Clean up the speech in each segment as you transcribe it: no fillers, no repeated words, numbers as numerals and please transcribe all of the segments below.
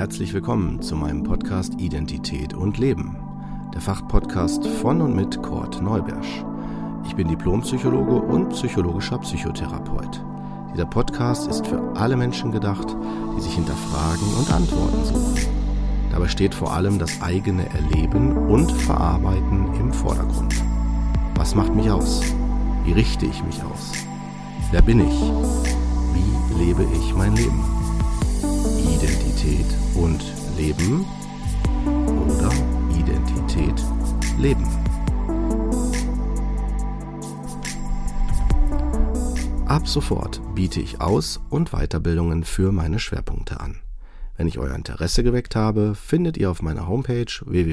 Herzlich willkommen zu meinem Podcast Identität und Leben, der Fachpodcast von und mit Kurt Neubersch. Ich bin Diplompsychologe und psychologischer Psychotherapeut. Dieser Podcast ist für alle Menschen gedacht, die sich hinterfragen und Antworten suchen. Dabei steht vor allem das eigene Erleben und Verarbeiten im Vordergrund. Was macht mich aus? Wie richte ich mich aus? Wer bin ich? Wie lebe ich mein Leben? Identität und Leben oder Identität Leben? Ab sofort biete ich Aus- und Weiterbildungen für meine Schwerpunkte an. Wenn ich euer Interesse geweckt habe, findet ihr auf meiner Homepage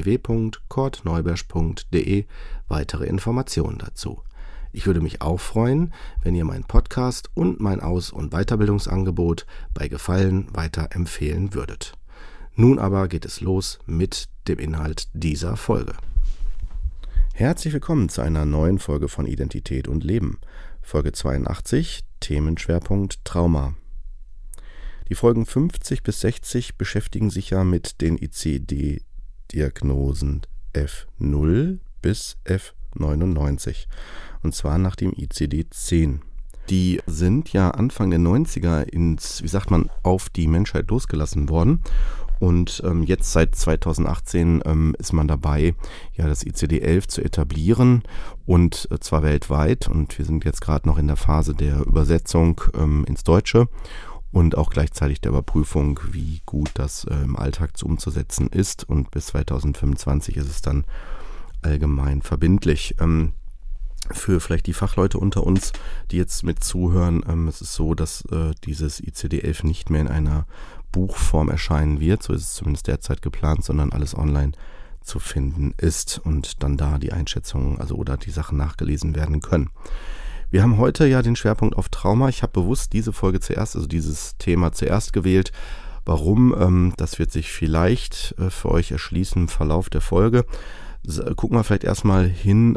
www.kurtneubersch.de weitere Informationen dazu. Ich würde mich auch freuen, wenn ihr meinen Podcast und mein Aus- und Weiterbildungsangebot bei Gefallen weiterempfehlen würdet. Nun aber geht es los mit dem Inhalt dieser Folge. Herzlich willkommen zu einer neuen Folge von Identität und Leben. Folge 82, Themenschwerpunkt Trauma. Die Folgen 50 bis 60 beschäftigen sich ja mit den ICD-Diagnosen F0 bis F99. Und zwar nach dem ICD-10. Die sind ja Anfang der 90er auf die Menschheit losgelassen worden. Und jetzt seit 2018 ist man dabei, ja, das ICD-11 zu etablieren, und zwar weltweit. Und wir sind jetzt gerade noch in der Phase der Übersetzung ins Deutsche und auch gleichzeitig der Überprüfung, wie gut das im Alltag umzusetzen ist. Und bis 2025 ist es dann allgemein verbindlich. Für vielleicht die Fachleute unter uns, die jetzt mit zuhören, es ist so, dass dieses ICD-11 nicht mehr in einer Buchform erscheinen wird, so ist es zumindest derzeit geplant, sondern alles online zu finden ist und dann da die Einschätzungen, oder die Sachen nachgelesen werden können. Wir haben heute ja den Schwerpunkt auf Trauma. Ich habe bewusst diese Folge dieses Thema zuerst gewählt. Warum? Das wird sich vielleicht für euch erschließen im Verlauf der Folge. Gucken wir vielleicht erstmal hin,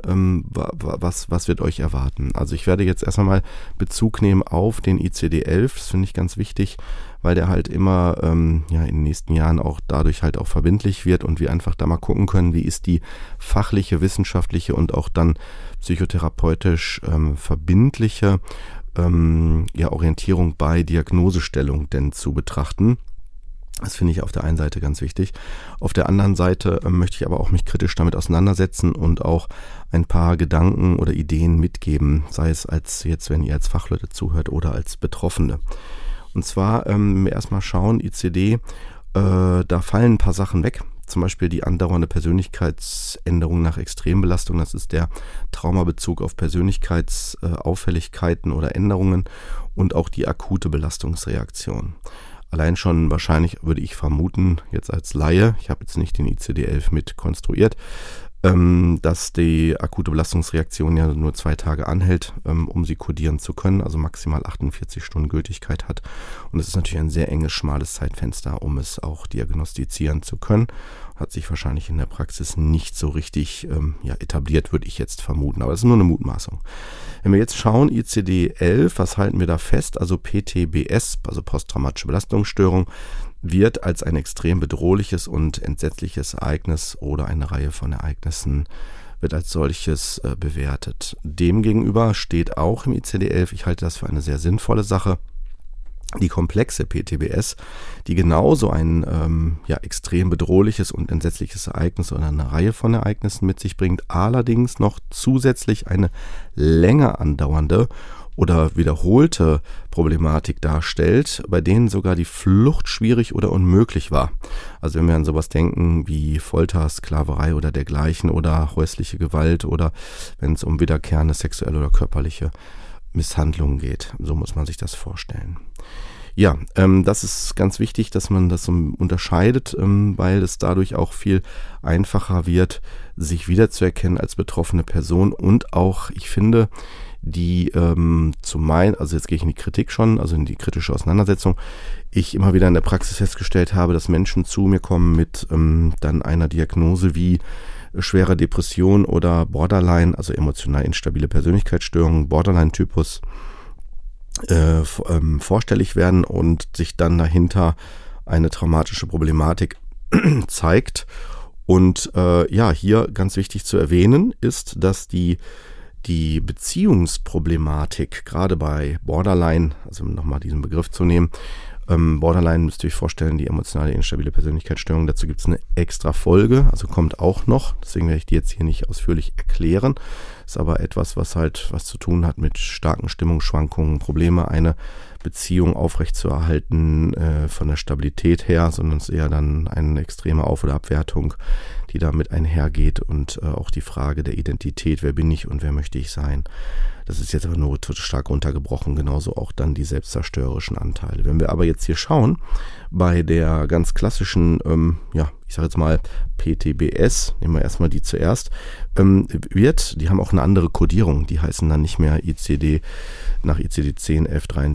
was wird euch erwarten. Also ich werde jetzt erst einmal Bezug nehmen auf den ICD-11, das finde ich ganz wichtig, weil der halt immer in den nächsten Jahren auch dadurch halt auch verbindlich wird und wir einfach da mal gucken können, wie ist die fachliche, wissenschaftliche und auch dann psychotherapeutisch verbindliche Orientierung bei Diagnosestellung denn zu betrachten. Das finde ich auf der einen Seite ganz wichtig. Auf der anderen Seite möchte ich aber auch mich kritisch damit auseinandersetzen und auch ein paar Gedanken oder Ideen mitgeben, sei es wenn ihr als Fachleute zuhört oder als Betroffene. Und zwar, wenn wir erstmal schauen, ICD, da fallen ein paar Sachen weg. Zum Beispiel die andauernde Persönlichkeitsänderung nach Extrembelastung. Das ist der Traumabezug auf Persönlichkeitsauffälligkeiten oder Änderungen und auch die akute Belastungsreaktion. Allein schon wahrscheinlich würde ich vermuten, jetzt als Laie, ich habe jetzt nicht den ICD-11 mit konstruiert, dass die akute Belastungsreaktion ja nur 2 Tage anhält, um sie kodieren zu können, also maximal 48 Stunden Gültigkeit hat. Und es ist natürlich ein sehr enges, schmales Zeitfenster, um es auch diagnostizieren zu können. Hat sich wahrscheinlich in der Praxis nicht so richtig etabliert, würde ich jetzt vermuten. Aber das ist nur eine Mutmaßung. Wenn wir jetzt schauen, ICD-11, was halten wir da fest? Also PTBS, also posttraumatische Belastungsstörung, wird als ein extrem bedrohliches und entsetzliches Ereignis oder eine Reihe von Ereignissen wird als solches bewertet. Demgegenüber steht auch im ICD-11, ich halte das für eine sehr sinnvolle Sache, die komplexe PTBS, die genauso ein extrem bedrohliches und entsetzliches Ereignis oder eine Reihe von Ereignissen mit sich bringt, allerdings noch zusätzlich eine länger andauernde oder wiederholte Problematik darstellt, bei denen sogar die Flucht schwierig oder unmöglich war. Also wenn wir an sowas denken wie Folter, Sklaverei oder dergleichen oder häusliche Gewalt oder wenn es um wiederkehrende sexuelle oder körperliche Misshandlungen geht. So muss man sich das vorstellen. Ja, das ist ganz wichtig, dass man das unterscheidet, weil es dadurch auch viel einfacher wird, sich wiederzuerkennen als betroffene Person und auch, ich finde, die jetzt gehe ich in die Kritik schon, also in die kritische Auseinandersetzung, ich immer wieder in der Praxis festgestellt habe, dass Menschen zu mir kommen mit dann einer Diagnose wie schwere Depression oder Borderline, also emotional instabile Persönlichkeitsstörung, Borderline-Typus, vorstellig werden und sich dann dahinter eine traumatische Problematik zeigt. Und hier ganz wichtig zu erwähnen ist, dass die Beziehungsproblematik, gerade bei Borderline, also nochmal diesen Begriff zu nehmen, Borderline müsst ihr euch vorstellen, die emotionale instabile Persönlichkeitsstörung, dazu gibt es eine extra Folge, also kommt auch noch, deswegen werde ich die jetzt hier nicht ausführlich erklären, ist aber etwas, was zu tun hat mit starken Stimmungsschwankungen, Probleme, eine Beziehung aufrechtzuerhalten von der Stabilität her, sondern es ist eher dann eine extreme Auf- oder Abwertung, die damit einhergeht und auch die Frage der Identität, wer bin ich und wer möchte ich sein. Das ist jetzt aber nur stark runtergebrochen, genauso auch dann die selbstzerstörerischen Anteile. Wenn wir aber jetzt hier schauen, bei der ganz klassischen, ich sage jetzt mal PTBS, nehmen wir erstmal die zuerst, die haben auch eine andere Kodierung, die heißen dann nicht mehr ICD nach ICD-10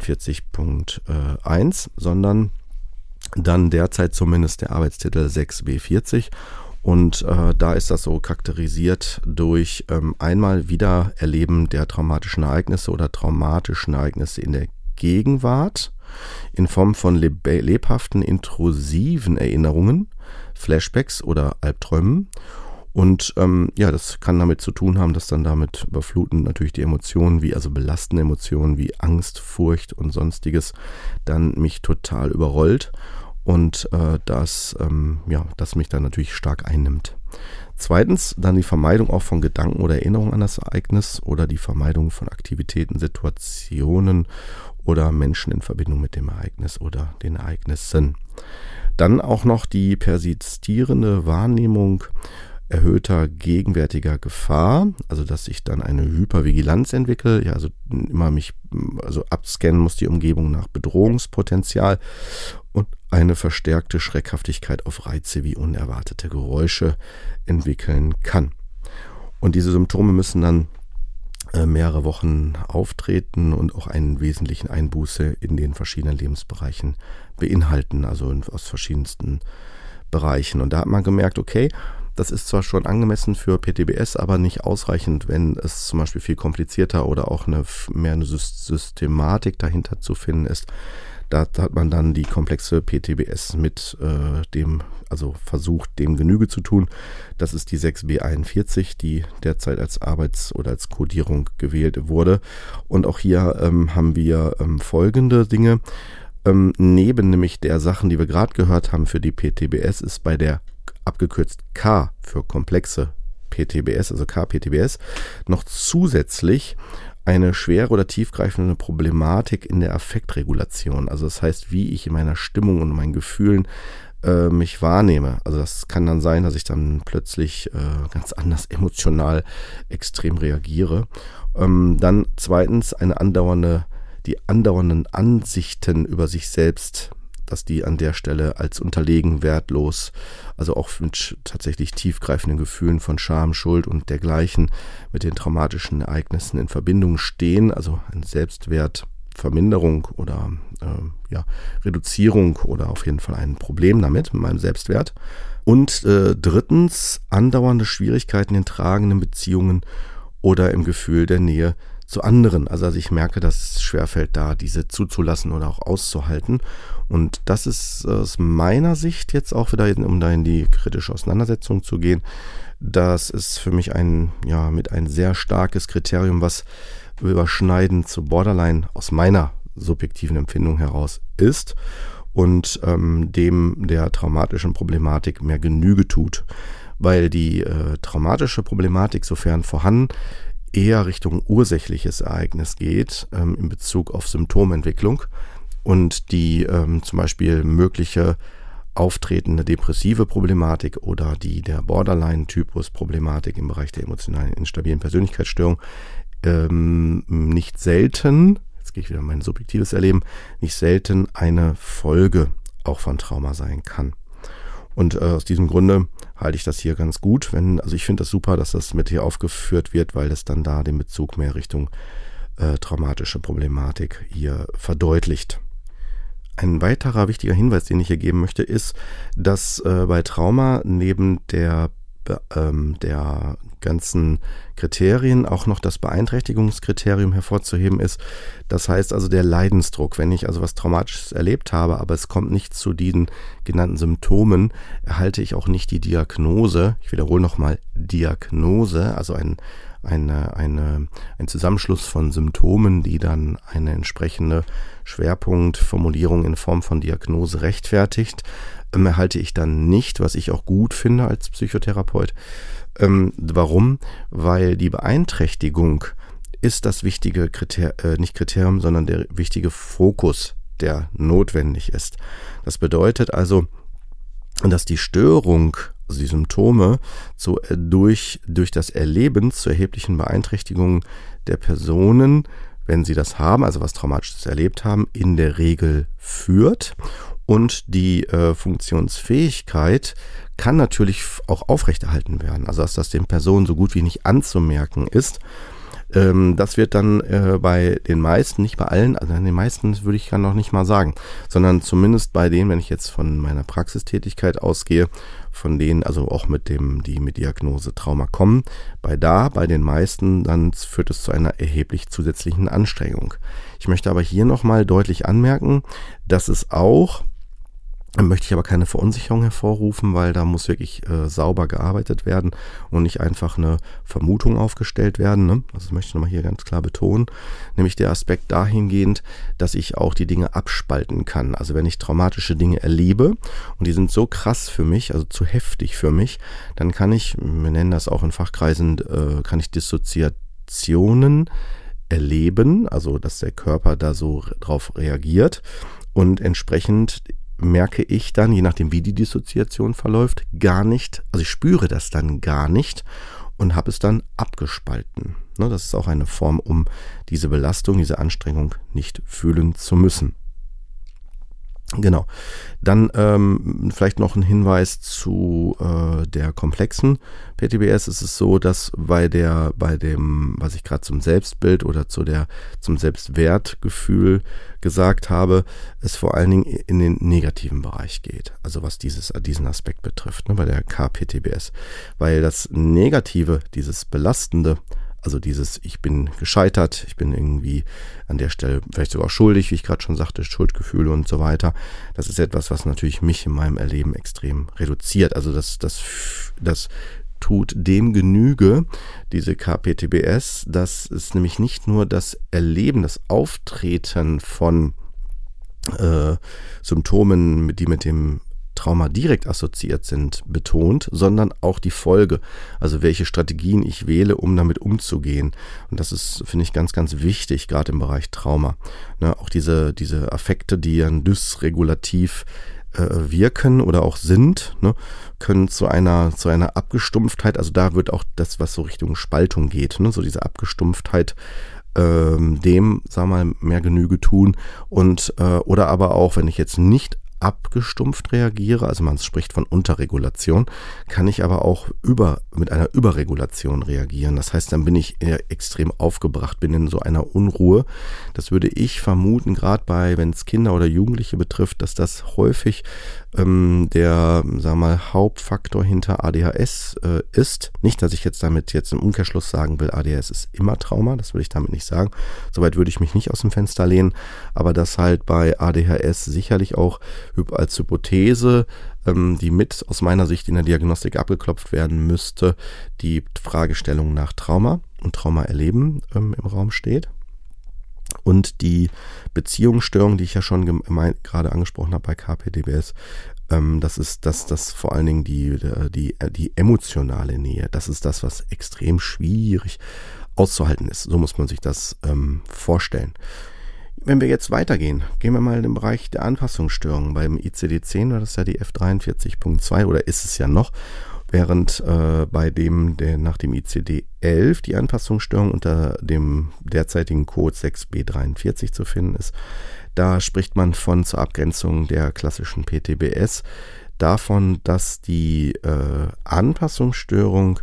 F43.1, sondern dann derzeit zumindest der Arbeitstitel 6B40. Und da ist das so charakterisiert durch einmal Wiedererleben der traumatischen Ereignisse oder traumatischen Ereignisse in der Gegenwart in Form von lebhaften, intrusiven Erinnerungen, Flashbacks oder Albträumen. Und das kann damit zu tun haben, dass dann damit überfluten natürlich die Emotionen, also belastende Emotionen wie Angst, Furcht und sonstiges, dann mich total überrollt. Und das mich dann natürlich stark einnimmt. Zweitens dann die Vermeidung auch von Gedanken oder Erinnerungen an das Ereignis oder die Vermeidung von Aktivitäten, Situationen oder Menschen in Verbindung mit dem Ereignis oder den Ereignissen. Dann auch noch die persistierende Wahrnehmung erhöhter gegenwärtiger Gefahr, also dass ich dann eine Hypervigilanz entwickle, also immer abscannen muss die Umgebung nach Bedrohungspotenzial und eine verstärkte Schreckhaftigkeit auf Reize wie unerwartete Geräusche entwickeln kann. Und diese Symptome müssen dann mehrere Wochen auftreten und auch einen wesentlichen Einbuße in den verschiedenen Lebensbereichen beinhalten, also aus verschiedensten Bereichen. Und da hat man gemerkt, okay, das ist zwar schon angemessen für PTBS, aber nicht ausreichend, wenn es zum Beispiel viel komplizierter oder auch mehr eine Systematik dahinter zu finden ist. Da hat man dann die komplexe PTBS mit versucht, dem Genüge zu tun. Das ist die 6B41, die derzeit als oder als Kodierung gewählt wurde. Und auch hier haben wir folgende Dinge. Neben nämlich der Sachen, die wir gerade gehört haben für die PTBS, ist bei der abgekürzt K für komplexe PTBS, also KPTBS, noch zusätzlich eine schwere oder tiefgreifende Problematik in der Affektregulation. Also das heißt, wie ich in meiner Stimmung und meinen Gefühlen mich wahrnehme. Also das kann dann sein, dass ich dann plötzlich ganz anders emotional extrem reagiere. Dann zweitens die andauernden Ansichten über sich selbst, dass die an der Stelle als unterlegen, wertlos, also auch mit tatsächlich tiefgreifenden Gefühlen von Scham, Schuld und dergleichen mit den traumatischen Ereignissen in Verbindung stehen, also eine Selbstwertverminderung oder Reduzierung oder auf jeden Fall ein Problem damit, mit meinem Selbstwert. Und drittens, andauernde Schwierigkeiten in tragenden Beziehungen oder im Gefühl der Nähe zu anderen. Also ich merke, dass es schwerfällt, da diese zuzulassen oder auch auszuhalten. Und das ist aus meiner Sicht jetzt auch wieder, um da in die kritische Auseinandersetzung zu gehen, das ist für mich ein sehr starkes Kriterium, was überschneidend zu Borderline aus meiner subjektiven Empfindung heraus ist und dem der traumatischen Problematik mehr Genüge tut. Weil die traumatische Problematik, sofern vorhanden, eher Richtung ursächliches Ereignis geht in Bezug auf Symptomentwicklung und die zum Beispiel mögliche auftretende depressive Problematik oder die der Borderline-Typus-Problematik im Bereich der emotionalen instabilen Persönlichkeitsstörung nicht selten, jetzt gehe ich wieder in mein subjektives Erleben, nicht selten eine Folge auch von Trauma sein kann. Und aus diesem Grunde halte ich das hier ganz gut. Ich finde das super, dass das mit hier aufgeführt wird, weil das dann da den Bezug mehr Richtung traumatische Problematik hier verdeutlicht. Ein weiterer wichtiger Hinweis, den ich hier geben möchte, ist, dass bei Trauma neben der der ganzen Kriterien auch noch das Beeinträchtigungskriterium hervorzuheben ist. Das heißt also der Leidensdruck. Wenn ich also was Traumatisches erlebt habe, aber es kommt nicht zu diesen genannten Symptomen, erhalte ich auch nicht die Diagnose. Ich wiederhole nochmal Diagnose, also ein Zusammenschluss von Symptomen, die dann eine entsprechende Schwerpunktformulierung in Form von Diagnose rechtfertigt, erhalte ich dann nicht, was ich auch gut finde als Psychotherapeut. Warum? Weil die Beeinträchtigung ist das wichtige nicht Kriterium, sondern der wichtige Fokus, der notwendig ist. Das bedeutet also, dass die Störung, also die Symptome, durch das Erleben zu erheblichen Beeinträchtigungen der Personen, wenn sie das haben, also was Traumatisches erlebt haben, in der Regel führt. Und die Funktionsfähigkeit kann natürlich auch aufrechterhalten werden. Also dass das den Personen so gut wie nicht anzumerken ist. Das wird dann bei den meisten, nicht bei allen, also den meisten würde ich ja noch nicht mal sagen, sondern zumindest bei denen, wenn ich jetzt von meiner Praxistätigkeit ausgehe, von denen also auch die mit Diagnose Trauma kommen, bei den meisten, dann führt es zu einer erheblich zusätzlichen Anstrengung. Ich möchte aber hier nochmal deutlich anmerken, dass es auch, möchte ich aber keine Verunsicherung hervorrufen, weil da muss wirklich sauber gearbeitet werden und nicht einfach eine Vermutung aufgestellt werden. Ne? Also das möchte ich nochmal hier ganz klar betonen. Nämlich der Aspekt dahingehend, dass ich auch die Dinge abspalten kann. Also wenn ich traumatische Dinge erlebe und die sind so krass für mich, also zu heftig für mich, dann kann ich, wir nennen das auch in Fachkreisen, kann ich Dissoziationen erleben, also dass der Körper da so drauf reagiert und entsprechend merke ich dann, je nachdem wie die Dissoziation verläuft, gar nicht, also ich spüre das dann gar nicht und habe es dann abgespalten. Das ist auch eine Form, um diese Belastung, diese Anstrengung nicht fühlen zu müssen. Genau. Dann vielleicht noch ein Hinweis zu der komplexen PTBS. Es ist so, dass bei dem, was ich gerade zum Selbstbild oder zum Selbstwertgefühl gesagt habe, es vor allen Dingen in den negativen Bereich geht. Also was diesen Aspekt betrifft, bei der KPTBS. Weil das Negative, dieses Belastende, also ich bin gescheitert, ich bin irgendwie an der Stelle vielleicht sogar schuldig, wie ich gerade schon sagte, Schuldgefühle und so weiter. Das ist etwas, was natürlich mich in meinem Erleben extrem reduziert. Also das tut dem Genüge, diese KPTBS, dass es nämlich nicht nur das Erleben, das Auftreten von Symptomen, die mit dem Trauma direkt assoziiert sind, betont, sondern auch die Folge, also welche Strategien ich wähle, um damit umzugehen. Und das ist, finde ich, ganz, ganz wichtig, gerade im Bereich Trauma. Auch diese Affekte, die dann dysregulativ wirken oder auch sind, können zu einer Abgestumpftheit, also da wird auch das, was so Richtung Spaltung geht, so diese Abgestumpftheit, dem, sagen wir mal, mehr Genüge tun und oder aber auch, wenn ich jetzt nicht abgestumpft reagiere, also man spricht von Unterregulation, kann ich aber auch mit einer Überregulation reagieren. Das heißt, dann bin ich extrem aufgebracht, bin in so einer Unruhe. Das würde ich vermuten, gerade wenn es Kinder oder Jugendliche betrifft, dass das häufig der, sagen wir mal, Hauptfaktor hinter ADHS ist. Nicht, dass ich jetzt damit im Umkehrschluss sagen will, ADHS ist immer Trauma, das will ich damit nicht sagen. Soweit würde ich mich nicht aus dem Fenster lehnen, aber dass halt bei ADHS sicherlich auch als Hypothese, die mit aus meiner Sicht in der Diagnostik abgeklopft werden müsste, die Fragestellung nach Trauma und Traumaerleben im Raum steht. Und die Beziehungsstörung, die ich ja schon gerade angesprochen habe bei KPTBS, das ist das vor allen Dingen die emotionale Nähe. Das ist das, was extrem schwierig auszuhalten ist. So muss man sich das vorstellen. Wenn wir jetzt weitergehen, gehen wir mal in den Bereich der Anpassungsstörungen. Beim ICD-10 war das ja die F43.2 oder ist es ja noch, während bei nach dem ICD-11 die Anpassungsstörung unter dem derzeitigen Code 6B43 zu finden ist. Da spricht man zur Abgrenzung der klassischen PTBS davon, dass die Anpassungsstörung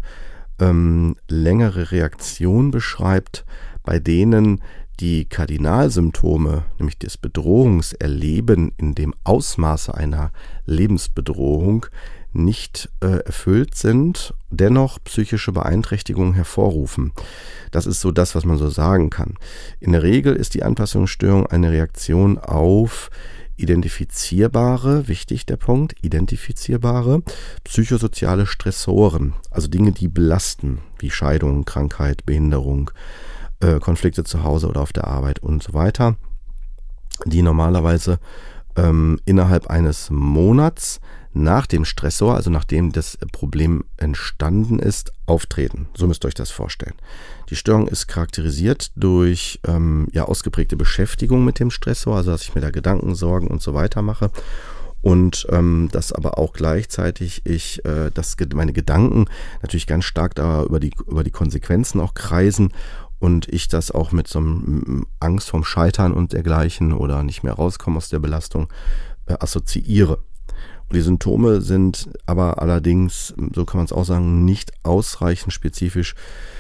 längere Reaktionen beschreibt, bei denen die Kardinalsymptome, nämlich das Bedrohungserleben in dem Ausmaße einer Lebensbedrohung, nicht erfüllt sind, dennoch psychische Beeinträchtigungen hervorrufen. Das ist so das, was man so sagen kann. In der Regel ist die Anpassungsstörung eine Reaktion auf identifizierbare, wichtig der Punkt, identifizierbare psychosoziale Stressoren, also Dinge, die belasten, wie Scheidung, Krankheit, Behinderung, Konflikte zu Hause oder auf der Arbeit und so weiter, die normalerweise innerhalb eines Monats nach dem Stressor, also nachdem das Problem entstanden ist, auftreten. So müsst ihr euch das vorstellen. Die Störung ist charakterisiert durch ausgeprägte Beschäftigung mit dem Stressor, also dass ich mir da Gedanken, Sorgen und so weiter mache. Und dass aber auch gleichzeitig meine Gedanken natürlich ganz stark da über die Konsequenzen auch kreisen und ich das auch mit so einem Angst vorm Scheitern und dergleichen oder nicht mehr rauskommen aus der Belastung assoziiere. Und die Symptome sind aber allerdings, so kann man es auch sagen, nicht ausreichend spezifisch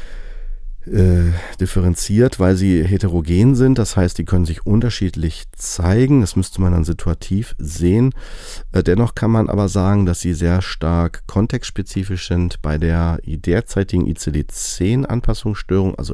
differenziert, weil sie heterogen sind. Das heißt, die können sich unterschiedlich zeigen. Das müsste man dann situativ sehen. Dennoch kann man aber sagen, dass sie sehr stark kontextspezifisch sind. Bei der derzeitigen ICD-10-Anpassungsstörung, also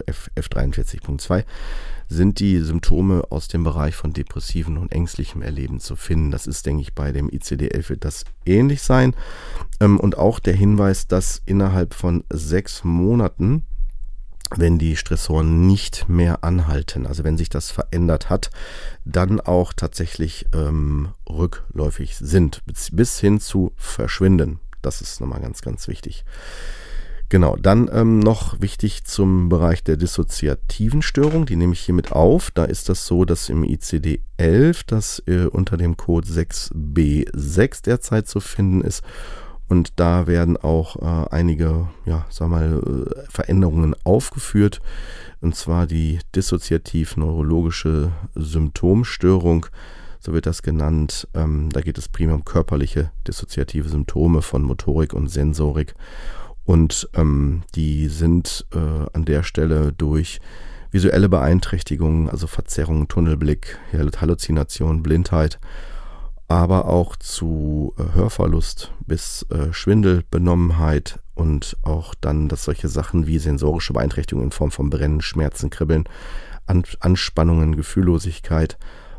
F43.2, sind die Symptome aus dem Bereich von depressiven und ängstlichem Erleben zu finden. Das ist, denke ich, bei dem ICD-11 wird das ähnlich sein. Und auch der Hinweis, dass innerhalb von 6 Monaten, wenn die Stressoren nicht mehr anhalten, also wenn sich das verändert hat, dann auch tatsächlich rückläufig sind, bis hin zu verschwinden. Das ist nochmal ganz, ganz wichtig. Genau, dann noch wichtig zum Bereich der dissoziativen Störung, die nehme ich hiermit auf. Da ist das so, dass im ICD-11 das unter dem Code 6B6 derzeit zu finden ist. Und da werden auch einige, Veränderungen aufgeführt. Und zwar die dissoziativ-neurologische Symptomstörung, so wird das genannt. Da geht es primär um körperliche dissoziative Symptome von Motorik und Sensorik. Und die sind an der Stelle durch visuelle Beeinträchtigungen, also Verzerrungen, Tunnelblick, Halluzination, Blindheit, aber auch zu Hörverlust bis Schwindel, Benommenheit und auch dann, dass solche Sachen wie sensorische Beeinträchtigungen in Form von Brennen, Schmerzen, Kribbeln, Anspannungen, Gefühllosigkeit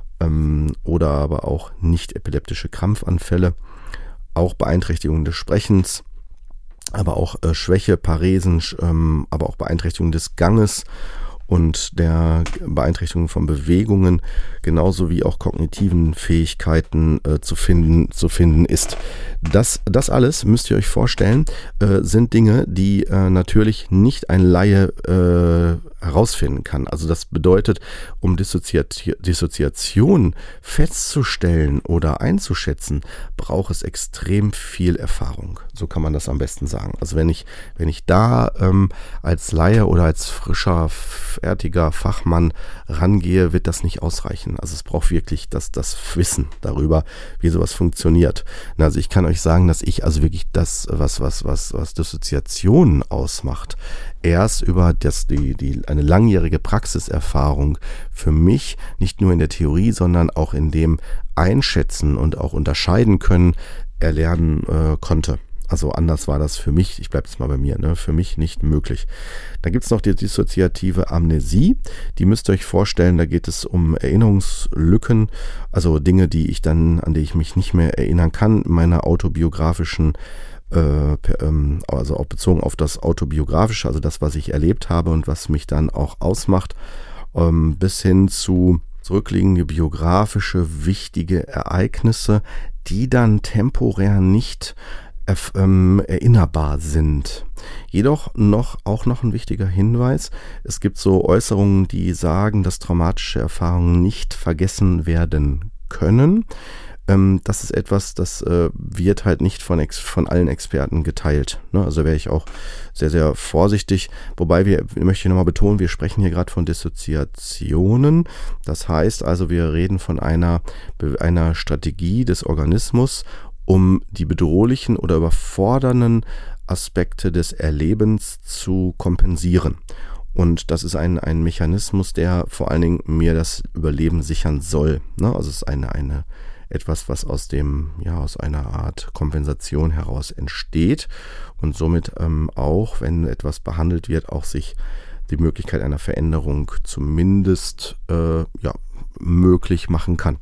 oder aber auch nicht epileptische Krampfanfälle, auch Beeinträchtigungen des Sprechens, aber auch Schwäche, Paresen, aber auch Beeinträchtigungen des Ganges und der Beeinträchtigung von Bewegungen, genauso wie auch kognitiven Fähigkeiten zu finden ist. Das alles, müsst ihr euch vorstellen, sind Dinge, die natürlich nicht ein Laie herausfinden kann. Also das bedeutet, um Dissoziation festzustellen oder einzuschätzen, braucht es extrem viel Erfahrung. So kann man das am besten sagen. Also wenn ich da als Laie oder als frischer, fertiger Fachmann rangehe, wird das nicht ausreichen. Also es braucht wirklich das Wissen darüber, wie sowas funktioniert. Also ich kann euch sagen, dass ich also wirklich das, was Dissoziation ausmacht, erst über eine langjährige Praxiserfahrung für mich nicht nur in der Theorie, sondern auch in dem Einschätzen und auch unterscheiden können, erlernen konnte. Also anders war das für mich, ich bleibe jetzt mal bei mir, für mich nicht möglich. Dann gibt es noch die dissoziative Amnesie, die müsst ihr euch vorstellen, da geht es um Erinnerungslücken, also Dinge, an die ich mich nicht mehr erinnern kann, meiner autobiografischen, also auch bezogen auf das Autobiografische, also das, was ich erlebt habe und was mich dann auch ausmacht, bis hin zu zurückliegende biografische, wichtige Ereignisse, die dann temporär nicht erinnerbar sind. Jedoch auch noch ein wichtiger Hinweis, es gibt so Äußerungen, die sagen, dass traumatische Erfahrungen nicht vergessen werden können. Das ist etwas, das wird halt nicht von allen Experten geteilt. Also wäre ich auch sehr, sehr vorsichtig. Wobei möchte ich nochmal betonen, wir sprechen hier gerade von Dissoziationen. Das heißt also, wir reden von einer Strategie des Organismus, um die bedrohlichen oder überfordernden Aspekte des Erlebens zu kompensieren. Und das ist ein Mechanismus, der vor allen Dingen mir das Überleben sichern soll. Also es ist eine etwas, was aus einer Art Kompensation heraus entsteht und somit auch, wenn etwas behandelt wird, auch sich die Möglichkeit einer Veränderung zumindest möglich machen kann.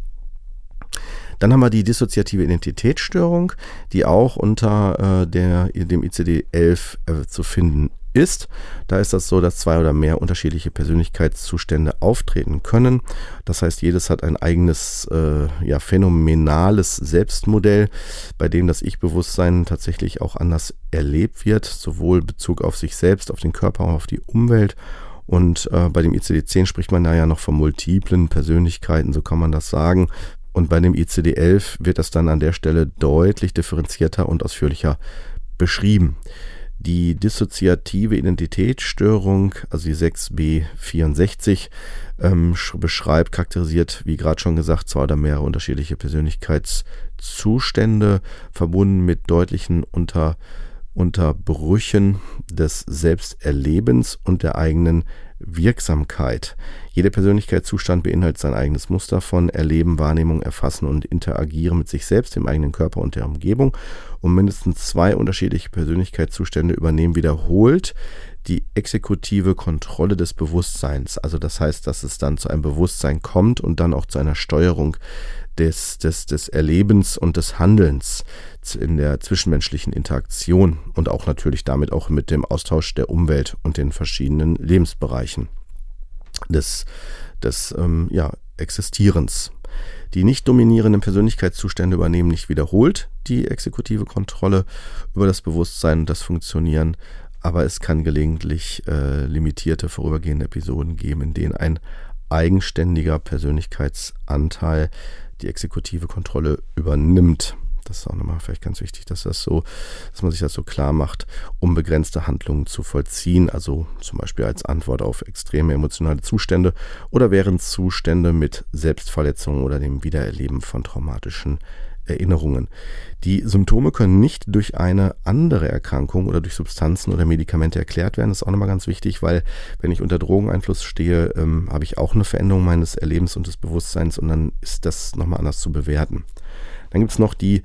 Dann haben wir die dissoziative Identitätsstörung, die auch unter dem ICD-11 zu finden ist. Da ist das so, dass 2 oder mehr unterschiedliche Persönlichkeitszustände auftreten können. Das heißt, jedes hat ein eigenes phänomenales Selbstmodell, bei dem das Ich-Bewusstsein tatsächlich auch anders erlebt wird, sowohl in Bezug auf sich selbst, auf den Körper, auch auf die Umwelt. Und bei dem ICD-10 spricht man da ja noch von multiplen Persönlichkeiten, so kann man das sagen. Und bei dem ICD-11 wird das dann an der Stelle deutlich differenzierter und ausführlicher beschrieben. Die dissoziative Identitätsstörung, also die 6b64, charakterisiert, wie gerade schon gesagt, 2 oder mehrere unterschiedliche Persönlichkeitszustände, verbunden mit deutlichen Unterbrüchen des Selbsterlebens und der eigenen Wirksamkeit. Jeder Persönlichkeitszustand beinhaltet sein eigenes Muster von Erleben, Wahrnehmung, Erfassen und Interagieren mit sich selbst, dem eigenen Körper und der Umgebung. Und mindestens 2 unterschiedliche Persönlichkeitszustände übernehmen wiederholt die exekutive Kontrolle des Bewusstseins. Also das heißt, dass es dann zu einem Bewusstsein kommt und dann auch zu einer Steuerung des Erlebens und des Handelns in der zwischenmenschlichen Interaktion und auch natürlich damit auch mit dem Austausch der Umwelt und den verschiedenen Lebensbereichen des Existierens. Die nicht dominierenden Persönlichkeitszustände übernehmen nicht wiederholt die exekutive Kontrolle über das Bewusstsein und das Funktionieren, aber es kann gelegentlich limitierte vorübergehende Episoden geben, in denen ein eigenständiger Persönlichkeitsanteil die exekutive Kontrolle übernimmt. Das ist auch nochmal vielleicht ganz wichtig, dass man sich das so klar macht, um begrenzte Handlungen zu vollziehen, also zum Beispiel als Antwort auf extreme emotionale Zustände oder während Zustände mit Selbstverletzungen oder dem Wiedererleben von traumatischen Erinnerungen. Die Symptome können nicht durch eine andere Erkrankung oder durch Substanzen oder Medikamente erklärt werden. Das ist auch nochmal ganz wichtig, weil wenn ich unter Drogeneinfluss stehe, habe ich auch eine Veränderung meines Erlebens und des Bewusstseins und dann ist das nochmal anders zu bewerten. Dann gibt es noch die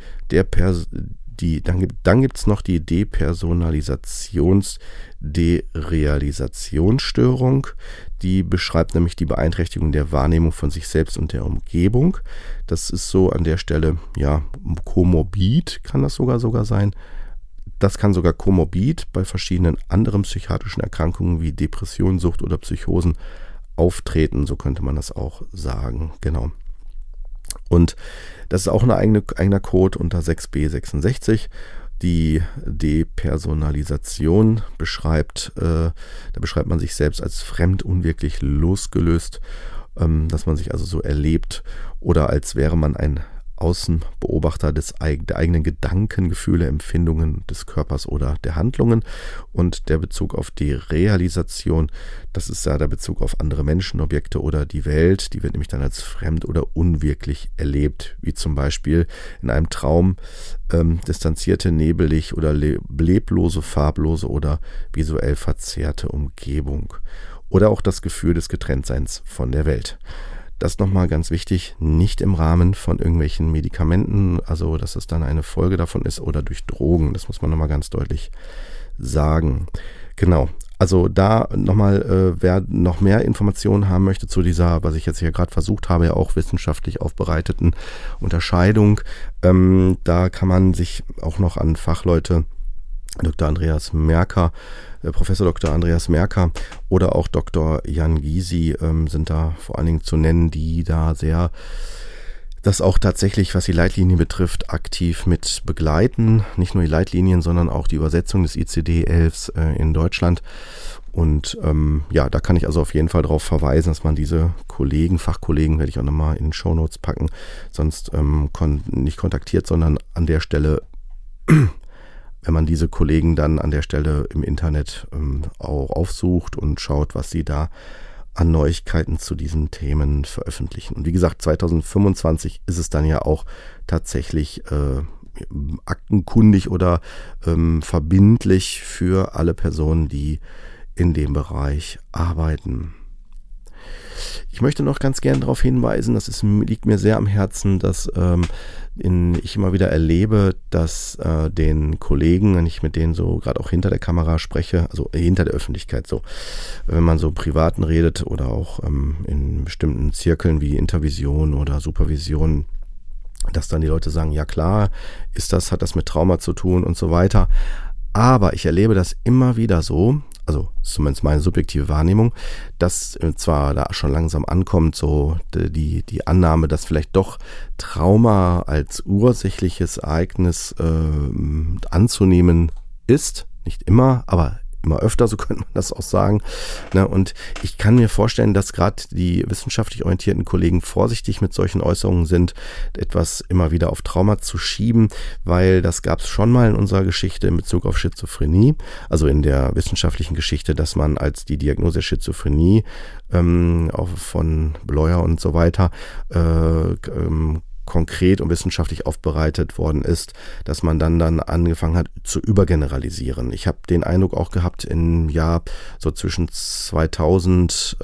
Depersonalisations-Derealisationsstörung. Die beschreibt nämlich die Beeinträchtigung der Wahrnehmung von sich selbst und der Umgebung. Das ist so an der Stelle, komorbid kann das sogar sein. Das kann sogar komorbid bei verschiedenen anderen psychiatrischen Erkrankungen wie Depression, Sucht oder Psychosen auftreten. So könnte man das auch sagen. Genau. Und das ist auch ein eigener Code unter 6b66. Die Depersonalisation beschreibt man sich selbst als fremd, unwirklich, losgelöst, dass man sich also so erlebt oder als wäre man ein Außenbeobachter der eigenen Gedanken, Gefühle, Empfindungen des Körpers oder der Handlungen. Und der Bezug auf die Realisation, das ist ja der Bezug auf andere Menschen, Objekte oder die Welt. Die wird nämlich dann als fremd oder unwirklich erlebt, wie zum Beispiel in einem Traum distanzierte, nebelig oder leblose, farblose oder visuell verzerrte Umgebung. Oder auch das Gefühl des Getrenntseins von der Welt. Das nochmal ganz wichtig, nicht im Rahmen von irgendwelchen Medikamenten, also dass es dann eine Folge davon ist oder durch Drogen, das muss man nochmal ganz deutlich sagen. Genau, also da nochmal, wer noch mehr Informationen haben möchte zu dieser, was ich jetzt hier gerade versucht habe, ja auch wissenschaftlich aufbereiteten Unterscheidung, da kann man sich auch noch an Fachleute Professor Dr. Andreas Merker oder auch Dr. Jan Gysi sind da vor allen Dingen zu nennen, die da sehr das auch tatsächlich, was die Leitlinien betrifft, aktiv mit begleiten. Nicht nur die Leitlinien, sondern auch die Übersetzung des ICD-11 in Deutschland. Und da kann ich also auf jeden Fall darauf verweisen, dass man diese Fachkollegen werde ich auch nochmal in den Shownotes packen, sonst nicht kontaktiert, sondern an der Stelle wenn man diese Kollegen dann an der Stelle im Internet auch aufsucht und schaut, was sie da an Neuigkeiten zu diesen Themen veröffentlichen. Und wie gesagt, 2025 ist es dann ja auch tatsächlich aktenkundig oder verbindlich für alle Personen, die in dem Bereich arbeiten. Ich möchte noch ganz gerne darauf hinweisen, liegt mir sehr am Herzen, dass ich immer wieder erlebe, dass den Kollegen, wenn ich mit denen so gerade auch hinter der Kamera spreche, also hinter der Öffentlichkeit so, wenn man so Privaten redet oder auch in bestimmten Zirkeln wie Intervision oder Supervision, dass dann die Leute sagen, ja klar, hat das mit Trauma zu tun und so weiter. Aber ich erlebe das immer wieder so, also zumindest meine subjektive Wahrnehmung, dass zwar da schon langsam ankommt, so die Annahme, dass vielleicht doch Trauma als ursächliches Ereignis anzunehmen ist, nicht immer, aber immer öfter, so könnte man das auch sagen. Und ich kann mir vorstellen, dass gerade die wissenschaftlich orientierten Kollegen vorsichtig mit solchen Äußerungen sind, etwas immer wieder auf Trauma zu schieben, weil das gab es schon mal in unserer Geschichte in Bezug auf Schizophrenie, also in der wissenschaftlichen Geschichte, dass man als die Diagnose Schizophrenie auch von Bleuer und so weiter konkret und wissenschaftlich aufbereitet worden ist, dass man dann angefangen hat zu übergeneralisieren. Ich habe den Eindruck auch gehabt im Jahr so zwischen 2000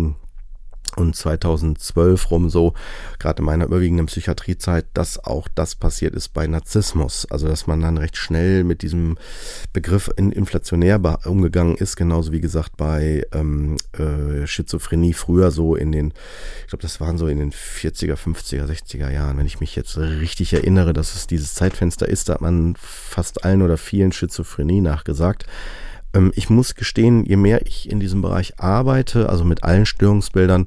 und 2012 rum so, gerade in meiner überwiegenden Psychiatriezeit, dass auch das passiert ist bei Narzissmus. Also dass man dann recht schnell mit diesem Begriff inflationär umgegangen ist, genauso wie gesagt bei Schizophrenie früher so ich glaube das waren so in den 40er, 50er, 60er Jahren, wenn ich mich jetzt richtig erinnere, dass es dieses Zeitfenster ist, da hat man fast allen oder vielen Schizophrenie nachgesagt. Ich muss gestehen, je mehr ich in diesem Bereich arbeite, also mit allen Störungsbildern,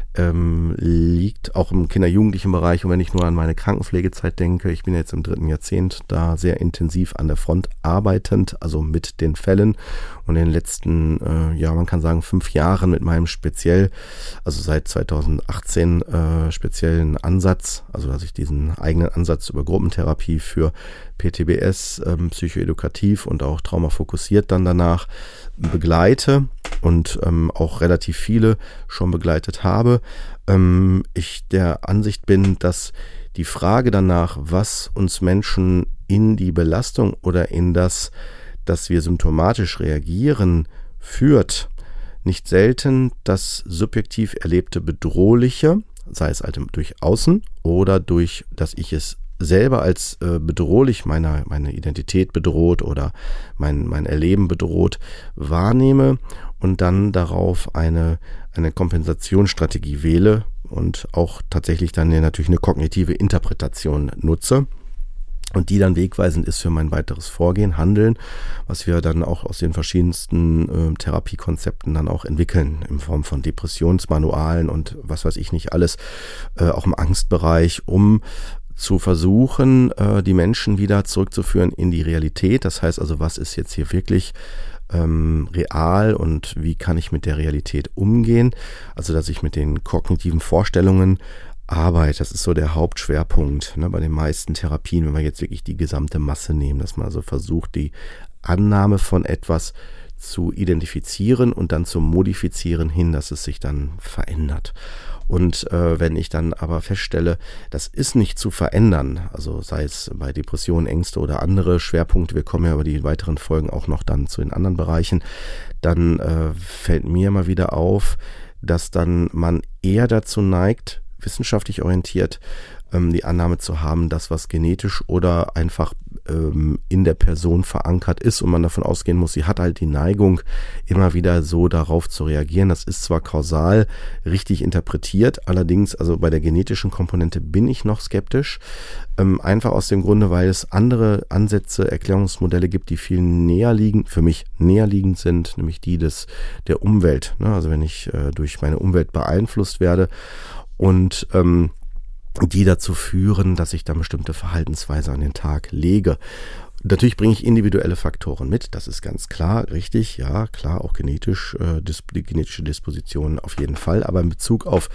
liegt auch im Kinder-Jugendlichen Bereich, und wenn ich nur an meine Krankenpflegezeit denke, ich bin jetzt im 3. Jahrzehnt da sehr intensiv an der Front arbeitend, also mit den Fällen, und in den letzten, man kann sagen 5 Jahren mit meinem also seit 2018 speziellen Ansatz, also dass ich diesen eigenen Ansatz über Gruppentherapie für PTBS, psychoedukativ und auch traumafokussiert dann danach begleite und auch relativ viele schon begleitet habe, ich der Ansicht bin, dass die Frage danach, was uns Menschen in die Belastung oder in das, dass wir symptomatisch reagieren, führt, nicht selten das subjektiv erlebte Bedrohliche, sei es halt durch Außen oder durch, dass ich es selber als bedrohlich, meine Identität bedroht oder mein Erleben bedroht wahrnehme und dann darauf eine Kompensationsstrategie wähle und auch tatsächlich dann natürlich eine kognitive Interpretation nutze und die dann wegweisend ist für mein weiteres Vorgehen, Handeln, was wir dann auch aus den verschiedensten Therapiekonzepten dann auch entwickeln, in Form von Depressionsmanualen und was weiß ich nicht alles, auch im Angstbereich, um zu versuchen, die Menschen wieder zurückzuführen in die Realität. Das heißt also, was ist jetzt hier wirklich real und wie kann ich mit der Realität umgehen? Also, dass ich mit den kognitiven Vorstellungen arbeite. Das ist so der Hauptschwerpunkt bei den meisten Therapien, wenn wir jetzt wirklich die gesamte Masse nehmen, dass man also versucht, die Annahme von etwas zu identifizieren und dann zu modifizieren hin, dass es sich dann verändert. Und wenn ich dann aber feststelle, das ist nicht zu verändern, also sei es bei Depressionen, Ängste oder andere Schwerpunkte, wir kommen ja über die weiteren Folgen auch noch dann zu den anderen Bereichen, dann fällt mir mal wieder auf, dass dann man eher dazu neigt, wissenschaftlich orientiert, die Annahme zu haben, dass was genetisch oder einfach in der Person verankert ist und man davon ausgehen muss, sie hat halt die Neigung, immer wieder so darauf zu reagieren. Das ist zwar kausal richtig interpretiert, allerdings also bei der genetischen Komponente bin ich noch skeptisch, einfach aus dem Grunde, weil es andere Ansätze, Erklärungsmodelle gibt, die viel für mich näher liegend sind, nämlich die der Umwelt. Also wenn ich durch meine Umwelt beeinflusst werde und die dazu führen, dass ich dann bestimmte Verhaltensweise an den Tag lege. Natürlich bringe ich individuelle Faktoren mit, das ist ganz klar, richtig, ja, klar, auch genetisch, die genetische Disposition auf jeden Fall, aber in Bezug auf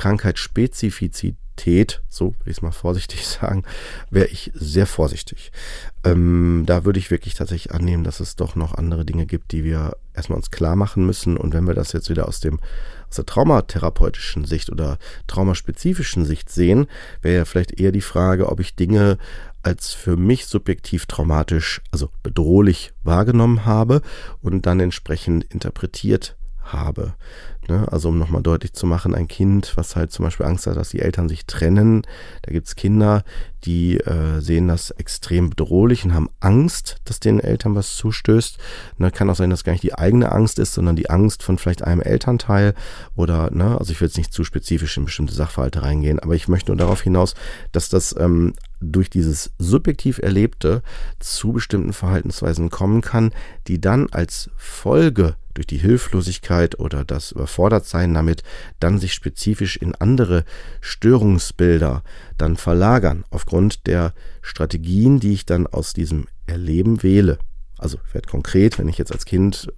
Krankheitsspezifizität, so will ich es mal vorsichtig sagen, wäre ich sehr vorsichtig. Da würde ich wirklich tatsächlich annehmen, dass es doch noch andere Dinge gibt, die wir erstmal uns klar machen müssen, und wenn wir das jetzt wieder aus der traumatherapeutischen Sicht oder traumaspezifischen Sicht sehen, wäre ja vielleicht eher die Frage, ob ich Dinge als für mich subjektiv traumatisch, also bedrohlich wahrgenommen habe und dann entsprechend interpretiert habe. Ne? Also um nochmal deutlich zu machen, ein Kind, was halt zum Beispiel Angst hat, dass die Eltern sich trennen, da gibt es Kinder, die sehen das extrem bedrohlich und haben Angst, dass den Eltern was zustößt. Ne? Kann auch sein, dass gar nicht die eigene Angst ist, sondern die Angst von vielleicht einem Elternteil oder, ne, also ich will jetzt nicht zu spezifisch in bestimmte Sachverhalte reingehen, aber ich möchte nur darauf hinaus, dass das durch dieses subjektiv Erlebte zu bestimmten Verhaltensweisen kommen kann, die dann als Folge durch die Hilflosigkeit oder das Überfordertsein damit dann sich spezifisch in andere Störungsbilder dann verlagern, aufgrund der Strategien, die ich dann aus diesem Erleben wähle. Also ich werde konkret, wenn ich jetzt als Kind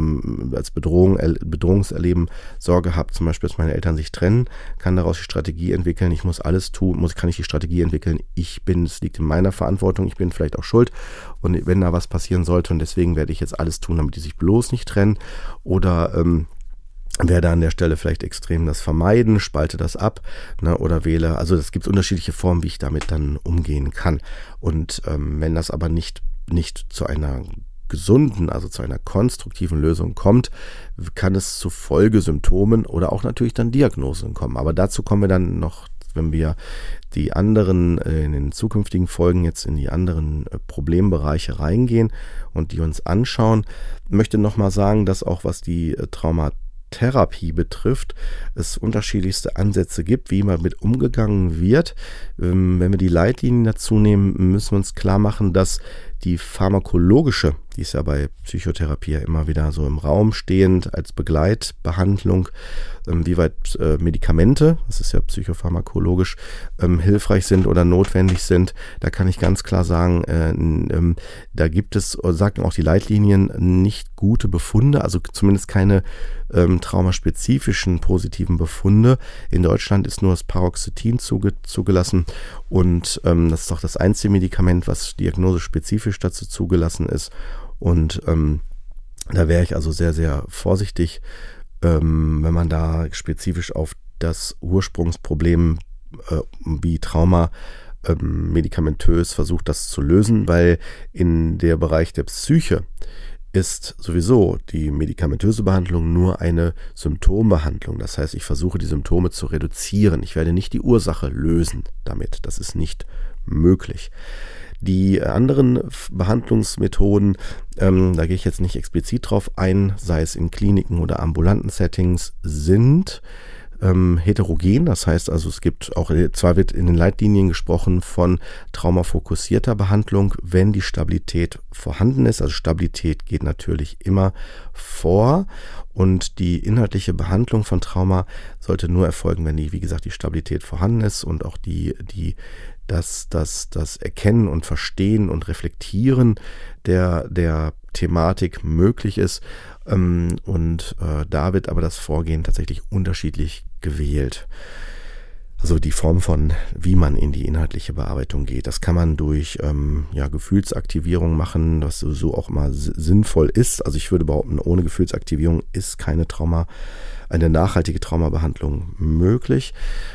Bedrohungserleben Sorge habe, zum Beispiel, dass meine Eltern sich trennen, kann daraus die Strategie entwickeln, ich muss alles tun, kann ich die Strategie entwickeln, es liegt in meiner Verantwortung, ich bin vielleicht auch schuld und wenn da was passieren sollte und deswegen werde ich jetzt alles tun, damit die sich bloß nicht trennen oder werde an der Stelle vielleicht extrem das vermeiden, spalte das ab, ne, oder wähle, also es gibt unterschiedliche Formen, wie ich damit dann umgehen kann und wenn das aber nicht zu einer gesunden, also zu einer konstruktiven Lösung kommt, kann es zu Folgesymptomen oder auch natürlich dann Diagnosen kommen. Aber dazu kommen wir dann noch, wenn wir die anderen, in den zukünftigen Folgen jetzt in die anderen Problembereiche reingehen und die uns anschauen. Ich möchte nochmal sagen, dass auch was die Traumatherapie betrifft, es unterschiedlichste Ansätze gibt, wie man mit umgegangen wird. Wenn wir die Leitlinien dazu nehmen, müssen wir uns klar machen, dass die pharmakologische, die ist ja bei Psychotherapie ja immer wieder so im Raum stehend als Begleitbehandlung, wie weit Medikamente, das ist ja psychopharmakologisch, hilfreich sind oder notwendig sind. Da kann ich ganz klar sagen, da gibt es, sagen auch die Leitlinien, nicht gute Befunde, also zumindest keine traumaspezifischen positiven Befunde. In Deutschland ist nur das Paroxetin zugelassen und das ist auch das einzige Medikament, was diagnosespezifisch dazu zugelassen ist. Und da wäre ich also sehr, sehr vorsichtig, wenn man da spezifisch auf das Ursprungsproblem wie Trauma medikamentös versucht, das zu lösen, weil in der Bereich der Psyche ist sowieso die medikamentöse Behandlung nur eine Symptombehandlung. Das heißt, ich versuche die Symptome zu reduzieren. Ich werde nicht die Ursache lösen damit. Das ist nicht möglich. Die anderen Behandlungsmethoden, da gehe ich jetzt nicht explizit drauf ein, sei es in Kliniken oder ambulanten Settings, sind heterogen. Das heißt also, es gibt auch, zwar wird in den Leitlinien gesprochen von traumafokussierter Behandlung, wenn die Stabilität vorhanden ist. Also Stabilität geht natürlich immer vor und die inhaltliche Behandlung von Trauma sollte nur erfolgen, wenn wie gesagt, die Stabilität vorhanden ist und auch das Erkennen und Verstehen und Reflektieren der Thematik möglich ist. Da wird aber das Vorgehen tatsächlich unterschiedlich gewählt. Also die Form von, wie man in die inhaltliche Bearbeitung geht. Das kann man durch Gefühlsaktivierung machen, was so auch immer sinnvoll ist. Also ich würde behaupten, ohne Gefühlsaktivierung ist eine nachhaltige Traumabehandlung möglich.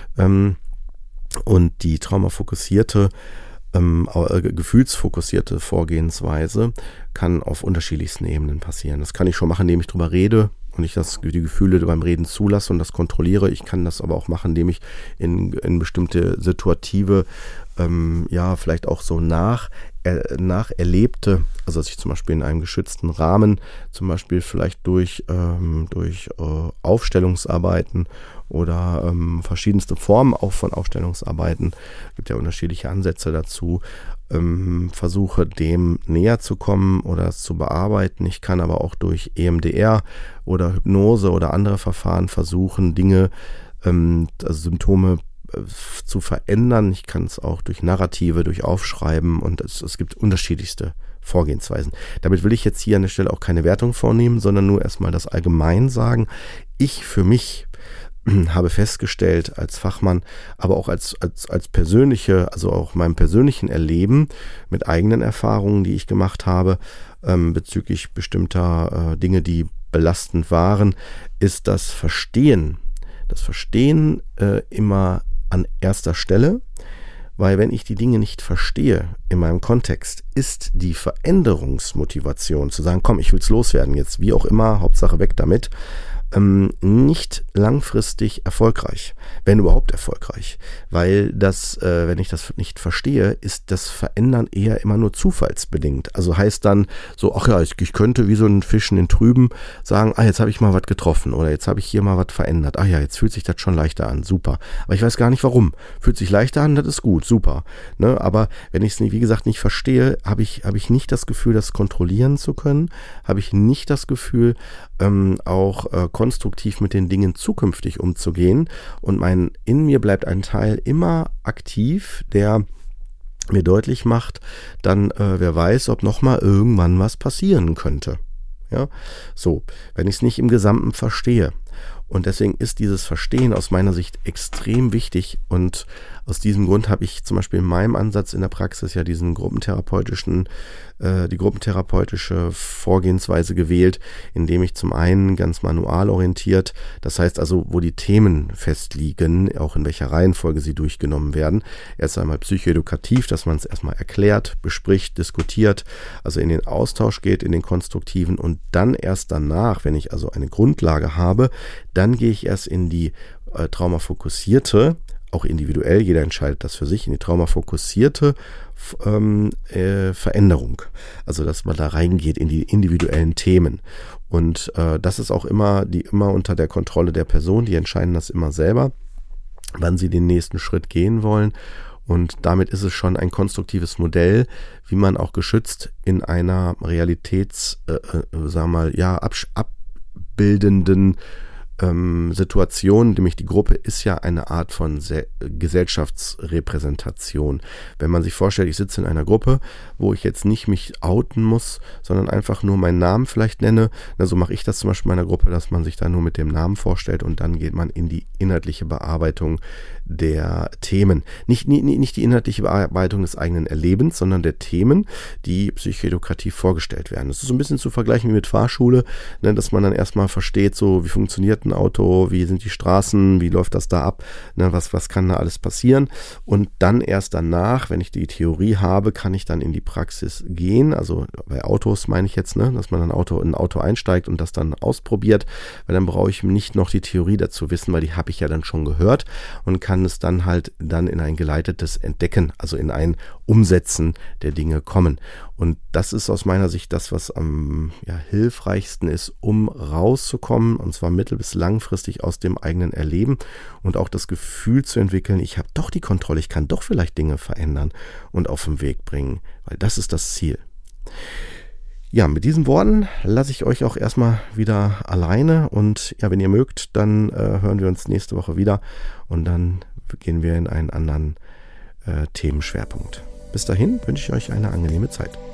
Und die traumafokussierte, gefühlsfokussierte Vorgehensweise kann auf unterschiedlichsten Ebenen passieren. Das kann ich schon machen, indem ich drüber rede und ich die Gefühle beim Reden zulasse und das kontrolliere. Ich kann das aber auch machen, indem ich in bestimmte situative, vielleicht auch so nacherlebte, also dass ich zum Beispiel in einem geschützten Rahmen, zum Beispiel vielleicht durch Aufstellungsarbeiten oder verschiedenste Formen auch von Aufstellungsarbeiten, gibt ja unterschiedliche Ansätze dazu, versuche dem näher zu kommen oder es zu bearbeiten. Ich kann aber auch durch EMDR oder Hypnose oder andere Verfahren versuchen, Dinge, also Symptome zu verändern. Ich kann es auch durch Narrative, durch Aufschreiben und es gibt unterschiedlichste Vorgehensweisen. Damit will ich jetzt hier an der Stelle auch keine Wertung vornehmen, sondern nur erstmal das allgemein sagen. Ich für mich habe festgestellt als Fachmann, aber auch als persönliche, also auch meinem persönlichen Erleben mit eigenen Erfahrungen, die ich gemacht habe, bezüglich bestimmter Dinge, die belastend waren, ist das Verstehen immer an erster Stelle, weil wenn ich die Dinge nicht verstehe in meinem Kontext, ist die Veränderungsmotivation zu sagen, komm, ich will's loswerden jetzt, wie auch immer, Hauptsache weg damit, nicht langfristig erfolgreich, wenn überhaupt erfolgreich, weil das, wenn ich das nicht verstehe, ist das Verändern eher immer nur zufallsbedingt. Also heißt dann so, ach ja, ich könnte wie so ein Fischen in Trüben sagen, jetzt habe ich mal was getroffen oder jetzt habe ich hier mal was verändert. Ach ja, jetzt fühlt sich das schon leichter an, super. Aber ich weiß gar nicht warum. Fühlt sich leichter an, das ist gut, super. Ne? Aber wenn ich es, wie gesagt, nicht verstehe, habe ich nicht das Gefühl, das kontrollieren zu können, habe ich nicht das Gefühl, auch konstruktiv mit den Dingen zukünftig umzugehen. Und in mir bleibt ein Teil immer aktiv, der mir deutlich macht, dann wer weiß, ob nochmal irgendwann was passieren könnte. Ja, so, wenn ich es nicht im Gesamten verstehe. Und deswegen ist dieses Verstehen aus meiner Sicht extrem wichtig. Und aus diesem Grund habe ich zum Beispiel in meinem Ansatz in der Praxis ja die gruppentherapeutische Vorgehensweise gewählt, indem ich zum einen ganz manualorientiert, das heißt also, wo die Themen festliegen, auch in welcher Reihenfolge sie durchgenommen werden. Erst einmal psychoedukativ, dass man es erstmal erklärt, bespricht, diskutiert, also in den Austausch geht, in den konstruktiven, und dann erst danach, wenn ich also eine Grundlage habe, dann gehe ich erst in die traumafokussierte, auch individuell, jeder entscheidet das für sich, in die traumafokussierte Veränderung. Also, dass man da reingeht in die individuellen Themen. Und das ist auch immer unter der Kontrolle der Person, die entscheiden das immer selber, wann sie den nächsten Schritt gehen wollen. Und damit ist es schon ein konstruktives Modell, wie man auch geschützt in einer abbildenden Situation, nämlich die Gruppe ist ja eine Art von Gesellschaftsrepräsentation. Wenn man sich vorstellt, ich sitze in einer Gruppe, wo ich jetzt nicht mich outen muss, sondern einfach nur meinen Namen vielleicht nenne, so mache ich das zum Beispiel in meiner Gruppe, dass man sich da nur mit dem Namen vorstellt und dann geht man in die inhaltliche Bearbeitung der Themen. Nicht die inhaltliche Bearbeitung des eigenen Erlebens, sondern der Themen, die psychoedukativ vorgestellt werden. Das ist so ein bisschen zu vergleichen wie mit Fahrschule, dass man dann erstmal versteht, so wie funktioniert ein Auto, wie sind die Straßen, wie läuft das da ab, was kann da alles passieren, und dann erst danach, wenn ich die Theorie habe, kann ich dann in die Praxis gehen, also bei Autos meine ich jetzt, dass man in ein Auto einsteigt und das dann ausprobiert, weil dann brauche ich nicht noch die Theorie dazu wissen, weil die habe ich ja dann schon gehört und kann es dann in ein geleitetes Entdecken, also in ein Umsetzen der Dinge kommen. Und das ist aus meiner Sicht das, was am hilfreichsten ist, um rauszukommen, und zwar mittel- bis langfristig aus dem eigenen Erleben und auch das Gefühl zu entwickeln, ich habe doch die Kontrolle, ich kann doch vielleicht Dinge verändern und auf den Weg bringen, weil das ist das Ziel. Ja, mit diesen Worten lasse ich euch auch erstmal wieder alleine, und wenn ihr mögt, dann hören wir uns nächste Woche wieder und dann gehen wir in einen anderen Themenschwerpunkt. Bis dahin wünsche ich euch eine angenehme Zeit.